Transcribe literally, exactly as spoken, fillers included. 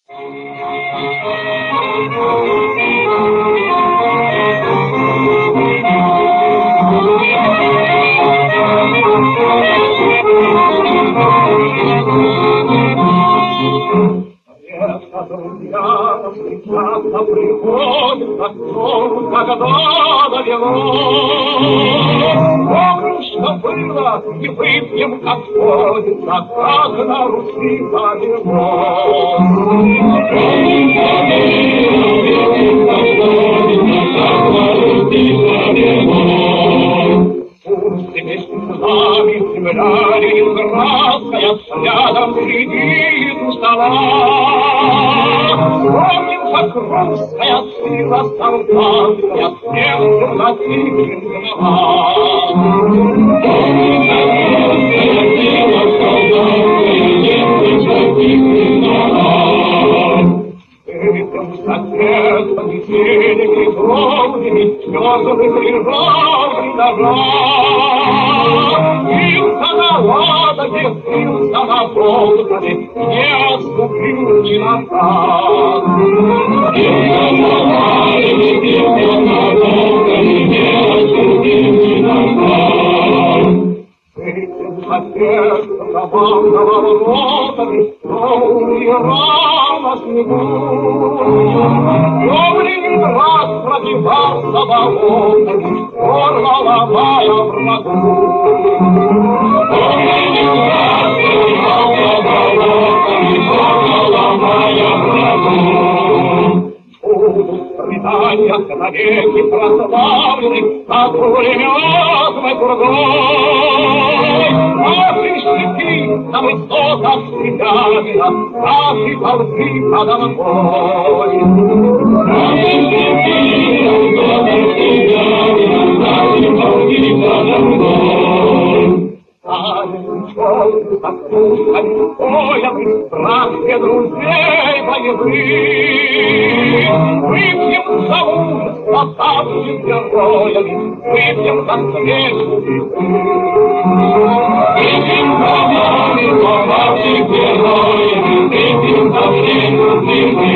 Часто приходит на сон, когда довело. Помним, что было, и выпьем, как водится, как на Руси повело. Помним, как на Руси повело. Пусть вместе с нами земля ленинградская рядом сидит у стола. Помним, как русская сила солдатская сердце носит голова. Помним, как русская сила солдатская сердце носит голова. Этим соседом неделями кровными слезами лежал вдова. Бился на Ладоге, бился на Волгове, не отступил ни назад. Бился на Ладоге, бился на Волгове, не отступил ни назад. Этим соседом командовал ротами, но умирал на снегу. Но Ленинград пробивался болотами, горло ломая врагу. Но Ленинград пробивался болотами, горло ломая врагу. Будут страдания навеки прославлены над пулеметной пургой. Наши щеки на высотах Севямина, наши полки подо мной. Наши щеки на высотах Севямина, наши полки подо мной. Станем черным, как пушками, боем, страшные друзей боевых. Выпьем за ужас, оставших героями, выпьем за встречу Выпьем за нами, оставших героями, выпьем за встречу